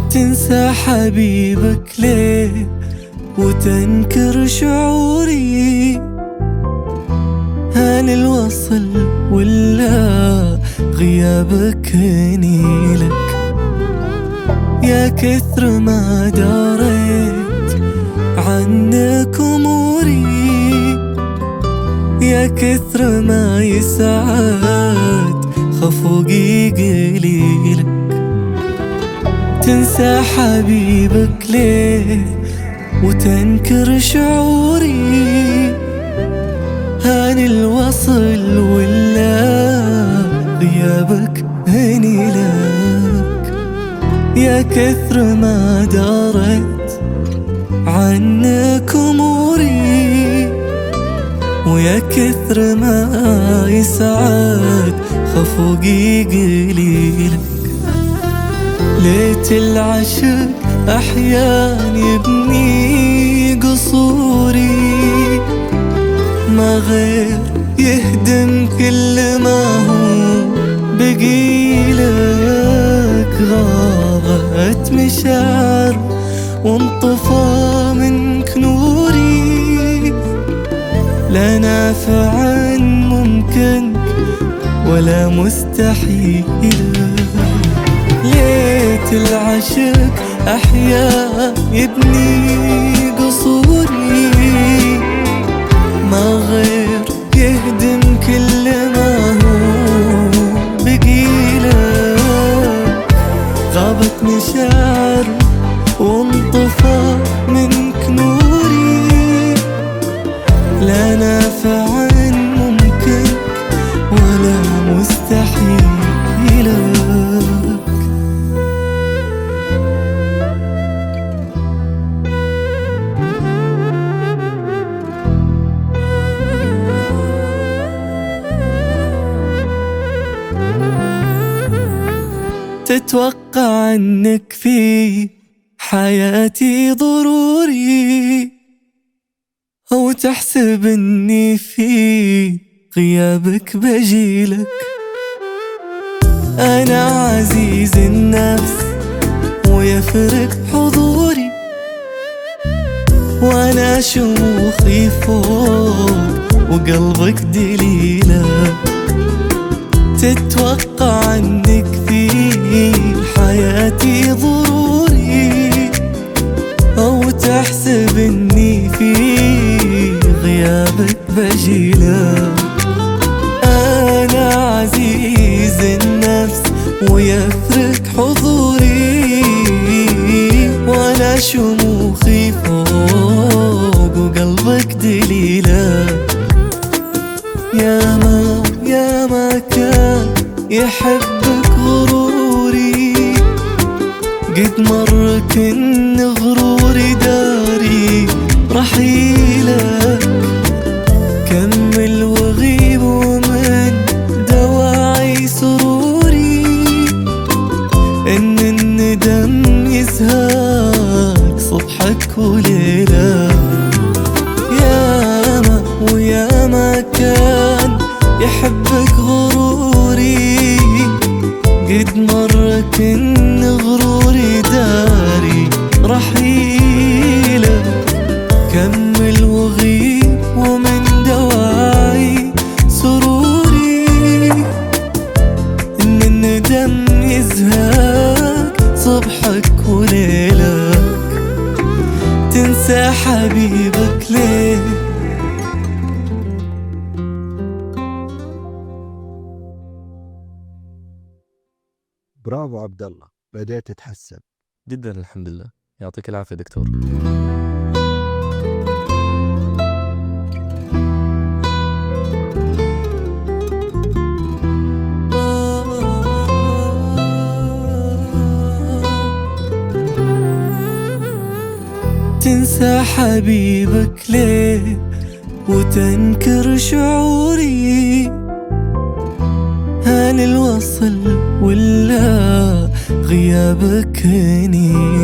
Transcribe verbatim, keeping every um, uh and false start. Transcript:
تنسى حبيبك ليه وتنكر شعوري؟ هل الوصل ولا غيابك هنيلك؟ يا كثر ما داريت عنك أموري، يا كثر ما يسعد خفوقي قليلك. تنسى حبيبك ليه وتنكر شعوري؟ هاني الوصل ولا غيابك هنيلك؟ يا كثر ما دارت عنك أموري، ويا كثر ما يسعد خفوقي قليلك. ليت العشق أحيان يبني قصوري، ما غير يهدم كل ما هو بقيلك. غابت مشاعر وانطفى منك نوري، لا نافع ممكن ولا مستحيل. ليت العشق أحيا يبني قصوري، ما غير يهدم كل ما هو بقيلك. غابت مشاعر وانطفى منك نوري، لا نافع ممكن ولا مستحيل. تتوقع انك في حياتي ضروري، او تحسب اني في غيابك بجيلك. انا عزيز النفس ويفرق حضوري، وانا شموخي فوق وقلبك دليلك. تتوقع انك في حياتي ضروري، او تحسب اني في غيابك بجيلك. انا عزيز النفس ويفرق حضوري، وانا شموخي فوق وقلبك دليلك. يا ما يا ما كان يحبك غروري، قد مر كن غروري داري رحيلك. كمل وغيب ومن دواعي سروري، ان الندم يزهق صبحك وليلك. ياما وياما كان يحبك غروري، قد مر كن غروري داري رحيلك. كمل وغيب ومن دواعي سروري، ان الندم يزهق صبحك وليلك. تنسى حبيبك ليه؟ برافو عبد الله، بديت تتحسن جدا. الحمد لله، يعطيك العافية دكتور. تنسى حبيبك ليه وتنكر شعوري؟ هل الوصل ولا غيابك هنيلك؟